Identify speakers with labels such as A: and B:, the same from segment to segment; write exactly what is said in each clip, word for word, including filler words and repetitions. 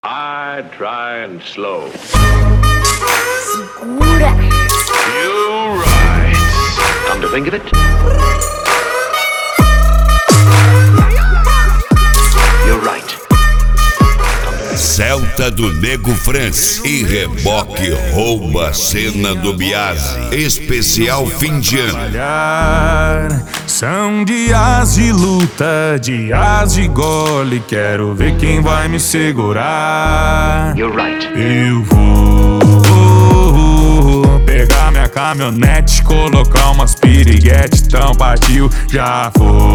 A: I try and slow.
B: Segura.
A: You're right. Come to think of it, you're right.
C: Celta do Nego France e Reboque rouba a cena do Biase. Especial fim de ano.
D: São dias de luta, dias de gole. Quero ver quem vai me segurar.
A: You're right.
D: Eu vou pegar minha caminhonete, colocar umas piriguete. Então partiu, já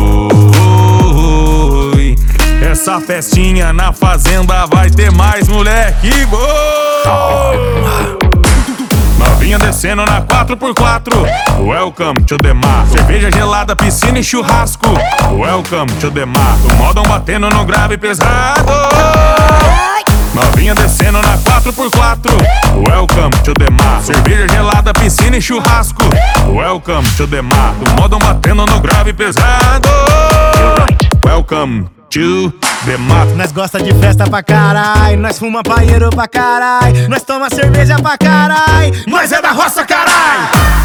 D: foi. Essa festinha na fazenda vai ter mais moleque. Novinha descendo na quatro por quatro. Welcome to the mar. Cerveja gelada, piscina e churrasco. Welcome to the mar. O modão batendo no grave pesado. Novinha descendo na quatro por quatro. Welcome to the mar. Cerveja gelada, piscina e churrasco. Welcome to the mar. O modão batendo no grave pesado. Welcome to the mar.
E: Nós gosta de festa pra carai, nós fuma paieiro pra carai, nós toma cerveja pra carai, nós é da roça carai.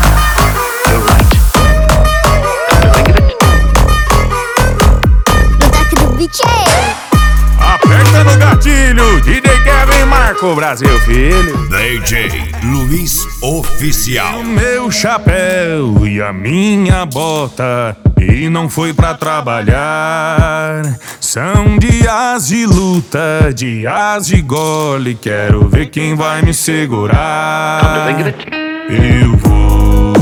B: No toque do beat.
D: Aperta no gatilho, D J Kevin Marco, Brasil filho.
C: D J Luiz Oficial.
D: O meu chapéu e a minha bota, e não foi pra trabalhar. São dias de luta, dias de gole. Quero ver quem vai me segurar. Eu vou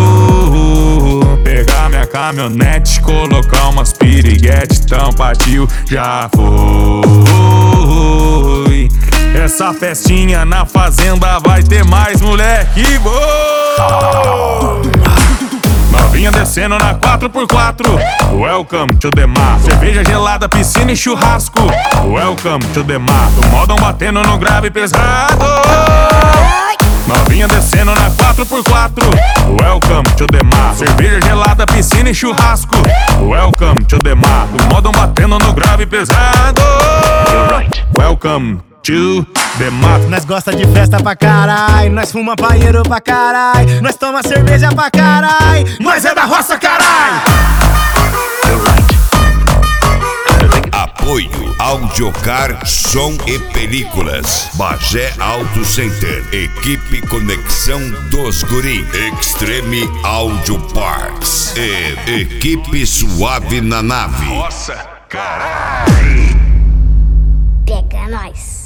D: pegar minha caminhonete, colocar umas piriguete. Então partiu, já foi. Essa festinha na fazenda vai ter mais moleque. Novinha descendo na quatro por quatro. Welcome to the mar. Cerveja gelada, piscina e churrasco. Welcome to the mar. O modão batendo no grave pesado. Novinha descendo na quatro por quatro. Welcome to the mar. Cerveja gelada, piscina e churrasco. Welcome to the mar. O modão batendo no grave pesado. Welcome to the mar.
E: Nós gosta de festa pra carai, nós fuma paieiro pra carai, nós toma cerveja pra carai, nós é da roça carai.
C: Apoio Audiocar Som e Películas, Bagé Auto Center, Equipe Conexão dos Guri, Extreme Audio Parts e Equipe Suave na Nave.
D: Nossa, caralho.
B: Pega nós.